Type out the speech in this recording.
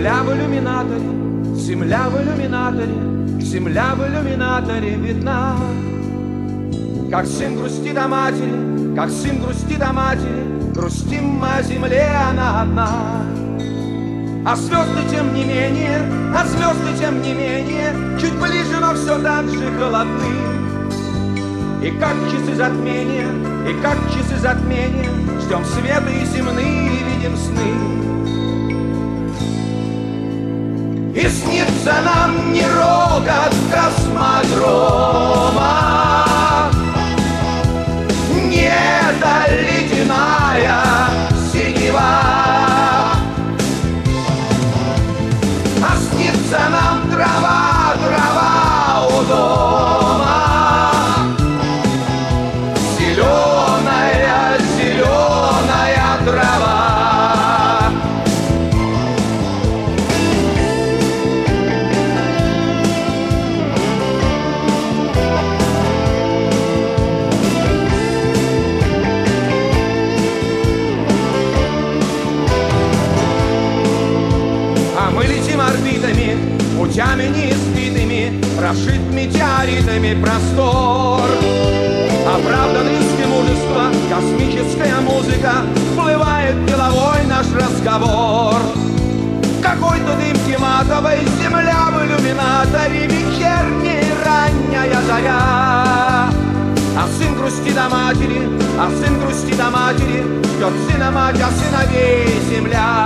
Земля в иллюминаторе, земля в иллюминаторе, земля в иллюминаторе видна. Как сын грустит о матери, как сын грустит о матери, грустим мы о земле, она одна. А звезды тем не менее, а звезды тем не менее, чуть ближе, но все так же холодны. И как часы затмения, и как часы затмения, ждем света и земные, и видим сны. И снится нам не рокот космодрома, не эта ледяная синева, а снится нам трава, трава у дома, зеленая, зеленая трава. Орбитами, путями неизведанными, прошит метеоритами простор. Оправданный искры мужества, космическая музыка, всплывает деловой наш разговор. Какой-то дымки матовой, земля в иллюминаторе, вечерняя ранняя заря. А сын грустит о матери, а сын грустит о матери, ждет сына мать, а сыновей земля.